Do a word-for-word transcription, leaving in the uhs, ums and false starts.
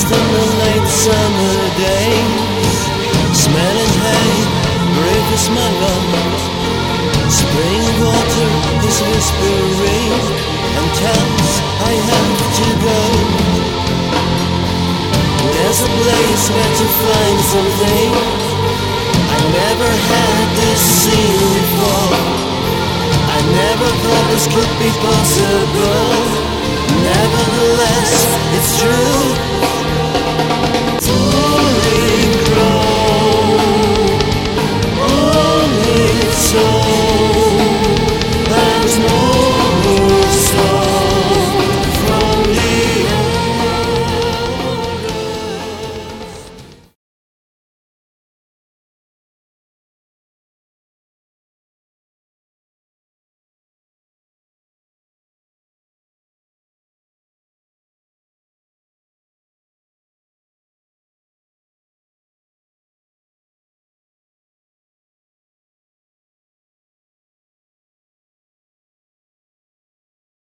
in the late summer days, smelling hay, brave is my love. Spring water is whispering and tells I have to go. There's a place where to find something I never had this scene before. I never thought this could be possible. Nevertheless, it's true. Sorry.